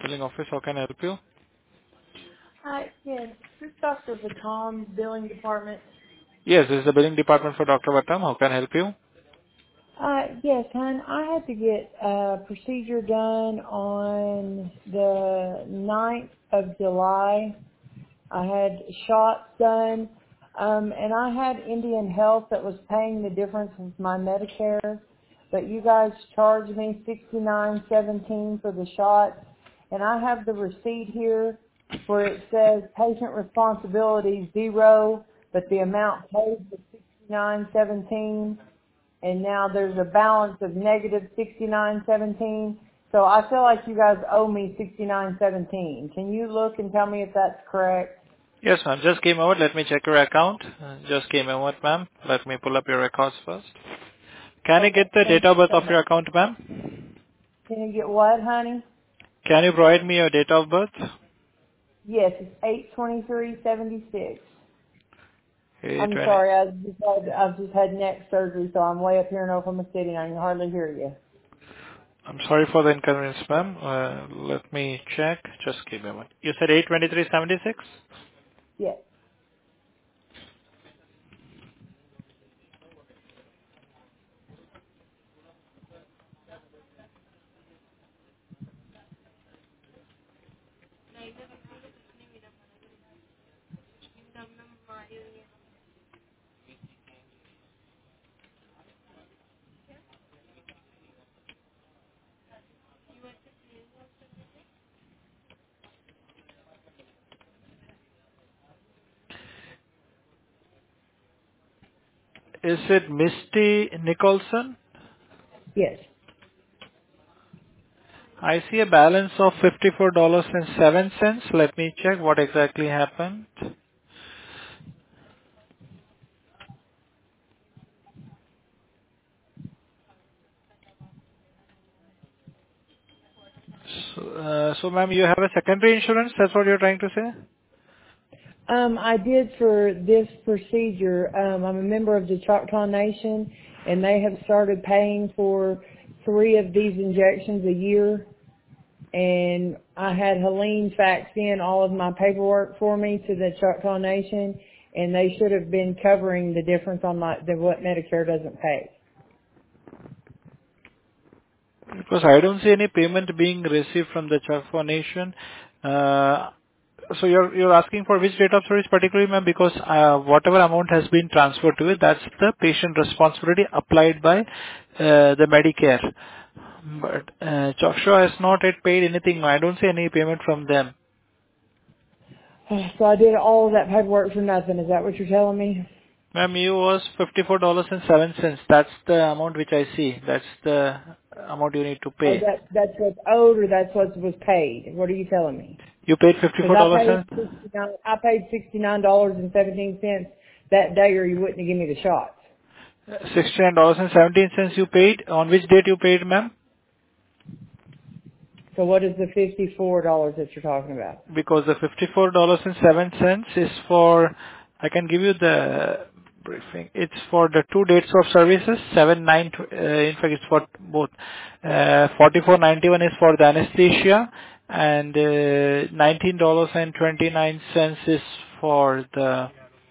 billing office. How can I help you? Hi, yes, this is Dr. Batom's billing department. Yes, this is the billing department for Dr. Vatam. How can I help you? Yes, hon, I had to get a procedure done on the 9th of July. I had shots done, and I had Indian Health that was paying the difference with my Medicare, but you guys charged me $69.17 for the shots, and I have the receipt here where it says patient responsibility zero, but the amount paid was $69.17, and now there's a balance of negative $69.17. So I feel like you guys owe me $69.17. Can you look and tell me if that's correct? Yes, ma'am. Just came out. Let me check your account. Just came out, ma'am. Let me pull up your records first. Can I get Okay, the thank date of you birth so of much. your account, ma'am? Can you get what, honey? Can you provide me your date of birth? Yes, it's 8/23/76. I'm 820. sorry, I've just had neck surgery, so I'm way up here in Oklahoma City, and I can hardly hear you. I'm sorry for the inconvenience, ma'am. Let me check. Just give me a moment. You said 82376? Yes, Is it Misty Nicholson? yes. I see a balance of $54.07. Let me check what exactly happened. So ma'am, you have a secondary insurance? That's what you're trying to say? I did for this procedure. I'm a member of the Choctaw Nation, and they have started paying for 3 of these injections a year. And I had Helene fax in all of my paperwork for me to the Choctaw Nation, and they should have been covering the difference on what Medicare doesn't pay. Because I don't see any payment being received from the Chakwa Nation. Uh, So you're asking for which date of service particularly, ma'am? Because whatever amount has been transferred to it, that's the patient responsibility applied by the Medicare. But Chakshaw has not yet paid anything. I don't see any payment from them. So I did all of that paperwork for nothing. Is that what you're telling me? Ma'am, you was $54.07. That's the amount which I see. That's the amount you need to Oh, pay. that's what's owed, or that's what was paid? What are you telling me? You paid Because I $54 paid cents? $69.17 that day, or you wouldn't have given me the shots. $69.17 you paid. On which date you paid, ma'am? So what is the $54 that you're talking about? Because the $54.07 is for, I can give you the briefing. It's for the 2 dates of services, 7, 9, in fact it's for both. 44.91 is for the anesthesia and $19.29 is for the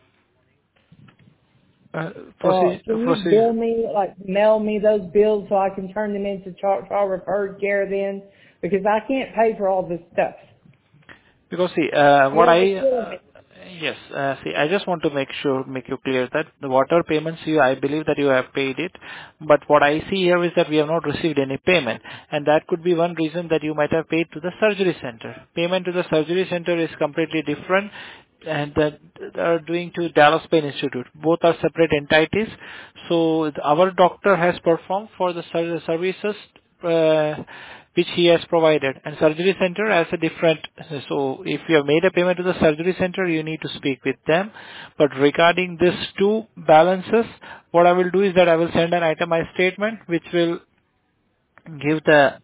Well, can you procedure. bill me, like mail me those bills so I can turn them into Choctaw Referred Care then? Because I can't pay for all this stuff. Because see, You understand me? yes, see, I just want to make you clear that the water payments I believe that you have paid it, but what I see here is that we have not received any payment, and that could be one reason that you might have paid to the surgery center. Payment to the surgery center is completely different, and that they are doing to Dallas Pain Institute. Both are separate entities. So our doctor has performed for the services which he has provided, and surgery center has a different. So if you have made a payment to the surgery center, you need to speak with them. But regarding these two balances, what I will do is that I will send an itemized statement which will give the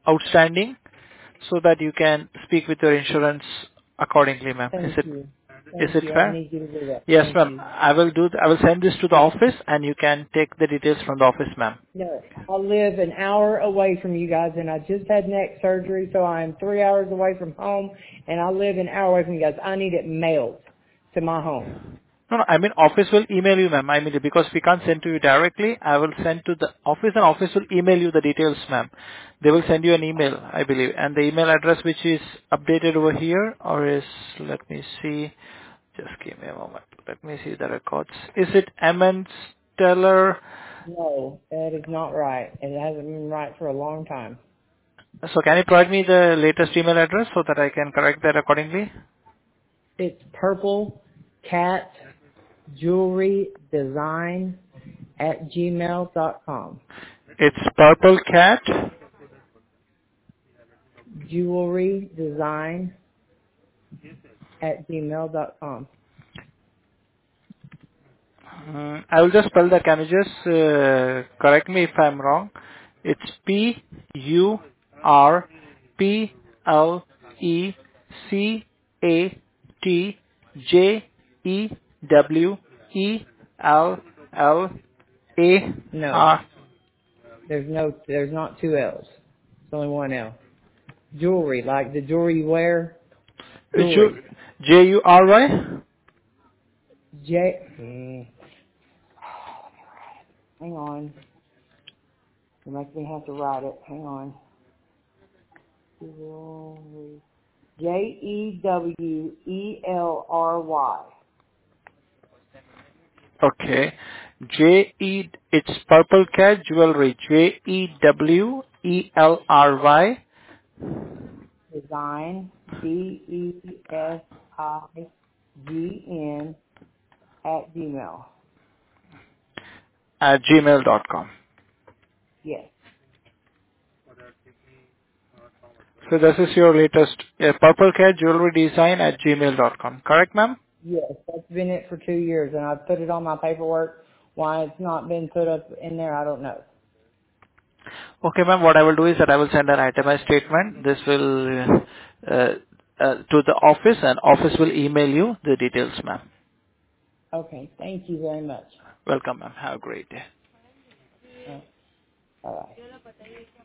outstanding so that you can speak with your insurance accordingly, ma'am. Is Thank it you. Is Thank it you. I fair? need you to do that. Yes, Thank ma'am. you. I will send this to the office, and you can take the details from the office, ma'am. No, I live an hour away from you guys, and I just had neck surgery, so I'm 3 hours away from home, and I live an hour away from you guys. I need it mailed to my home. No, no, I mean, office will email you, ma'am. I mean, because we can't send to you directly, I will send to the office, and office will email you the details, ma'am. They will send you an email, I believe. And the email address which is updated over here, or is, let me see, just give me a moment. Let me see the records. Is it Emmons Teller? No, that is not right. It hasn't been right for a long time. So can you provide me the latest email address so that I can correct that accordingly? It's Purple Cat Jewelry Design at gmail.com. It's Purple Cat. Jewelry Design at gmail.com. I will just spell that. Can you just correct me if I'm wrong? It's No, Purplecat. there's not two L's. It's only one L. Jewelry, like the jewelry you wear. Jewelry. Jury? J. Hang on. You make me have to write it. Hang on. Jewelry. Jewelry. Okay. It's Purple Cat Jewelry. Jewelry. Design. DESIGN at Gmail. at gmail.com. Yes. So this is your latest Purple Cat Jewelry Design at gmail.com. Correct, ma'am? Yes, that's been it for 2 years, and I've put it on my paperwork. Why it's not been put up in there, I don't know. Okay, ma'am. What I will do is that I will send an itemized statement. This will to the office, and office will email you the details, ma'am. Okay, thank you very much. Welcome, ma'am. Have a great day. Bye-bye.